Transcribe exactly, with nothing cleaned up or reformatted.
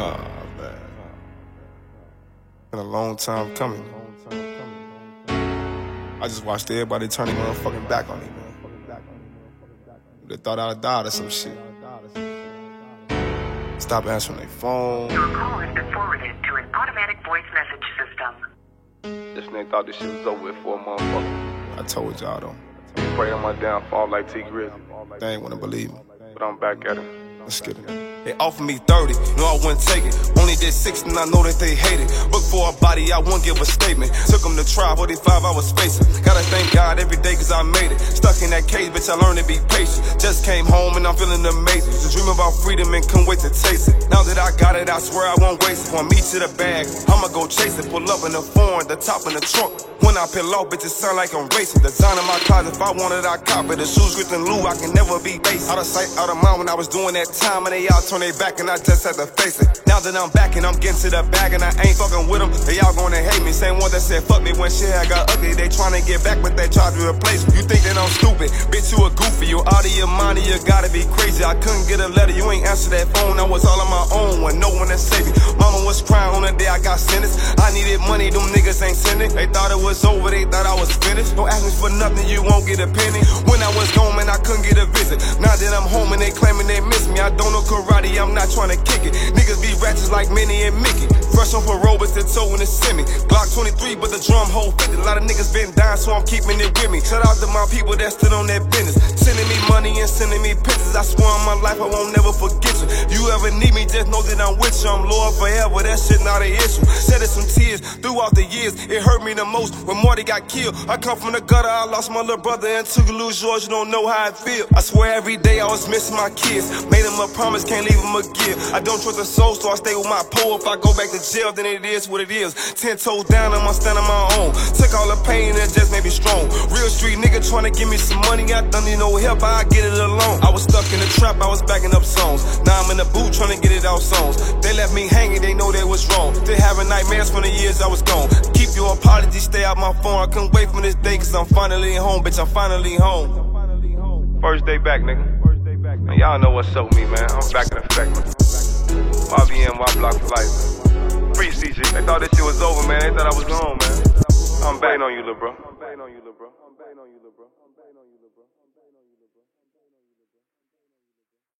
Oh, man. Been a long time coming. I just watched everybody turn their motherfucking back on me, man. They thought I'd died or some shit. Stop answering their phone. Your call has been forwarded to an automatic voice message system. This nigga thought this shit was over with for a motherfucker. I told y'all though. Pray on my downfall like T Grizzly. They ain't wanna believe me, but I'm back at it. Let's get it. They offered me thirty, no I wouldn't take it. Only did sixty and I know that they hate it. Look for a body, I wouldn't give a statement. Took them to trial, forty-five hours facing. Gotta thank God every day cause I made it. Stuck in that cage, bitch, I learned to be patient. Just came home and I'm feeling amazing. Just dream about freedom and couldn't wait to taste it. Now that I got it, I swear I won't waste it. Want me to the bag, I'ma go chase it. Pull up in the foreign, the top in the trunk. When I peel off, bitches sound like I'm racing. Design in my closet, if I wanted, I cop it. The shoes gripped in Lou, I can never be basic. Out of sight, out of mind when I was doing that time. And they all turn their back and I just had to face it. Now that I'm back and I'm getting to the bag and I ain't fucking with them, they all gonna hate me. Same one that said fuck me when shit had got ugly. They tryna get back, but they tried to replace me. You think that I'm stupid? Bitch, you a goofy. You out of your mind, you gotta be crazy. I couldn't get a letter, you ain't answer that phone. I was all on my own with no one to save me. Mama was crying on the day I got sentenced. I needed money, them niggas ain't sending. They thought it was over, they thought I was finished. Don't ask me for nothing, you won't get a penny. When I was gone, man, I couldn't get a visit. Now that I'm home and they claiming they miss me, I don't know karate, I'm not trying to kick it. Niggas be ratchets like Minnie and Mickey. Fresh on parole, but still toe in the semi. Glock twenty-three, but the drum hole fifty. A lot of niggas been dying, so I'm keeping it with me. Shout out to my people that stood on that business. Sending me money and sending me pictures. I swear on my life I won't never forget you. You ever need me, just know that I'm with you. I'm loyal forever, that shit not an issue. Shedded some tears throughout the years. It hurt me the most when Marty got killed. I come from the gutter, I lost my little brother and took a lose yours. You don't know how I feel. I swear every day I was missing my kids. Made them a promise, can't leave them a gift. I don't trust a soul, so I stay with my pole. If I go back to jail, then it is what it is. Ten toes down, I'ma stand on my own. Took all the pain and just made me strong. Real street nigga trying to give me some money. I don't need no help, I get it alone. I was stuck in the trap, I was backing up songs. Now I'm in the booth trying to get it out songs. They left me hanging, they know they was wrong. Still having nightmares from the years I was gone. Keep your apologies, stay out my phone. I couldn't wait for this day, cause I'm finally home, bitch, I'm finally home. First day back, nigga. Man, y'all know what's up with me, man. I'm back in effect, man. Y B M, Y Block for life. Free C J. They thought this shit was over, man. They thought I was gone, man. I'm betting on you, little bro. I'm betting on you, little bro. I'm betting on you, little bro.